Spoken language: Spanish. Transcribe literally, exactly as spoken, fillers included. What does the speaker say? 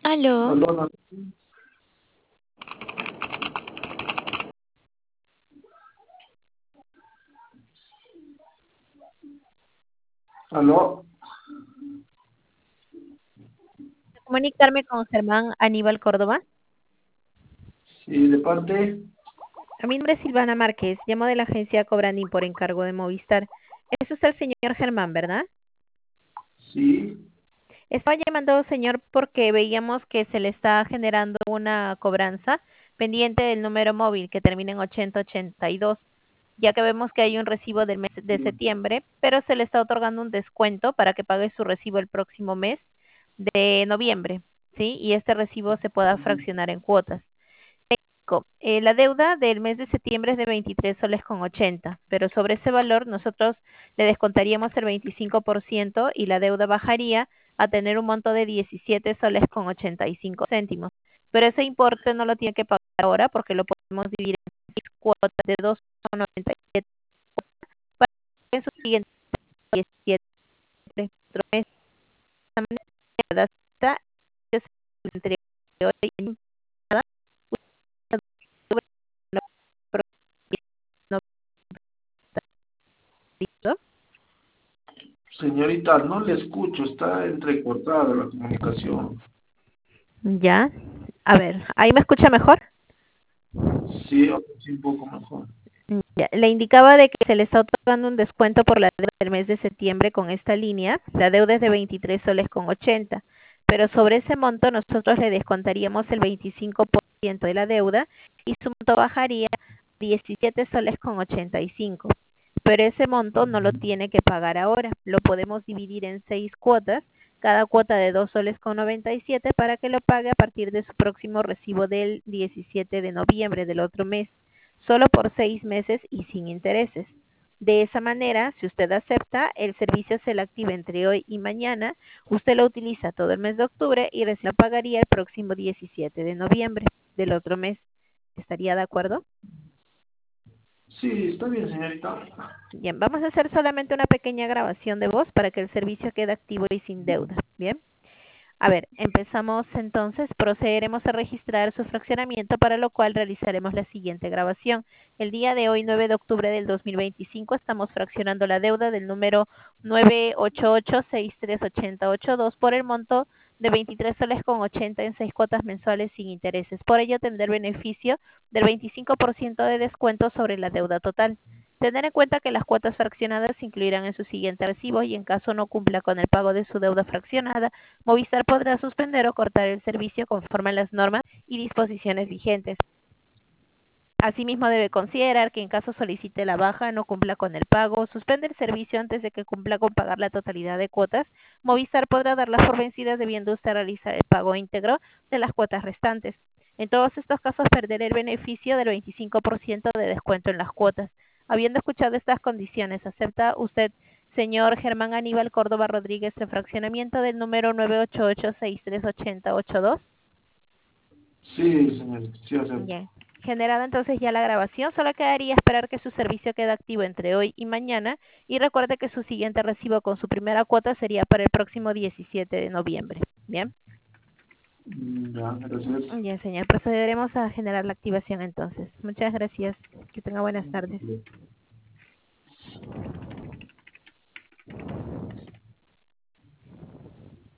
Aló, Aló, no- aló, comunicarme con Germán Aníbal Córdoba. sí, de parte, A mi nombre es Silvana Márquez, llamo de la agencia Cobrandín por encargo de Movistar. Es usted el señor Germán, ¿verdad? sí, Estaba llamando, señor, porque veíamos que se le está generando una cobranza pendiente del número móvil que termina en ochenta ochenta y dos, ya que vemos que hay un recibo del mes de sí, septiembre, pero se le está otorgando un descuento para que pague su recibo el próximo mes de noviembre, ¿sí? Y este recibo se pueda fraccionar en cuotas. Co- eh, la deuda del mes de septiembre es de veintitrés soles con ochenta, pero sobre ese valor nosotros le descontaríamos el veinticinco por ciento y la deuda bajaría a tener un monto de diecisiete soles con ochenta y cinco céntimos. Pero ese importe no lo tiene que pagar ahora porque lo podemos dividir en seis cuotas de dos con noventa y siete para que en su siguiente diecisiete otro mes. De esta manera, la deuda se entre hoy y mañana, no está. señorita, no le escucho, está entrecortada la comunicación. Ya. A ver, ¿ahí me escucha mejor? Sí, ahora sí, un poco mejor. Mm, ya. Le indicaba de que se le está otorgando un descuento por la deuda del mes de septiembre con esta línea. La deuda es de veintitrés soles con ochenta, pero sobre ese monto nosotros le descontaríamos el veinticinco por ciento de la deuda y su monto bajaría a diecisiete soles con ochenta y cinco. Pero ese monto no lo tiene que pagar ahora, lo podemos dividir en seis cuotas, cada cuota de dos soles con noventa y siete para que lo pague a partir de su próximo recibo del diecisiete de noviembre del otro mes, solo por seis meses y sin intereses. De esa manera, si usted acepta, el servicio se le activa entre hoy y mañana, usted lo utiliza todo el mes de octubre y recién lo pagaría el próximo diecisiete de noviembre del otro mes. ¿Estaría de acuerdo? Sí, está bien, señorita. Bien, vamos a hacer solamente una pequeña grabación de voz para que el servicio quede activo y sin deuda. Bien. A ver, empezamos entonces, procederemos a registrar su fraccionamiento, para lo cual realizaremos la siguiente grabación. El día de hoy, nueve de octubre del dos mil veinticinco, estamos fraccionando la deuda del número nueve ocho ocho seis tres ocho cero ocho dos por el monto de veintitrés soles con ochenta en seis cuotas mensuales sin intereses. Por ello, tendrá el beneficio del veinticinco por ciento de descuento sobre la deuda total. Tener en cuenta que las cuotas fraccionadas se incluirán en su siguiente recibo y en caso no cumpla con el pago de su deuda fraccionada, Movistar podrá suspender o cortar el servicio conforme a las normas y disposiciones vigentes. Asimismo, debe considerar que en caso solicite la baja, no cumpla con el pago, suspende el servicio antes de que cumpla con pagar la totalidad de cuotas, Movistar podrá darlas por vencidas debiendo usted realizar el pago íntegro de las cuotas restantes. En todos estos casos, perderá el beneficio del veinticinco por ciento de descuento en las cuotas. Habiendo escuchado estas condiciones, ¿acepta usted, señor Germán Aníbal Córdoba Rodríguez, el fraccionamiento del número nueve ocho ocho seis tres ocho cero ocho dos? Sí, señorita, sí acepto. Bien. Generada entonces ya la grabación, solo quedaría esperar que su servicio quede activo entre hoy y mañana y recuerde que su siguiente recibo con su primera cuota sería para el próximo diecisiete de noviembre. Bien. Mm, ya, gracias. Bien, señor. Procederemos a generar la activación entonces. Muchas gracias. Que tenga buenas tardes.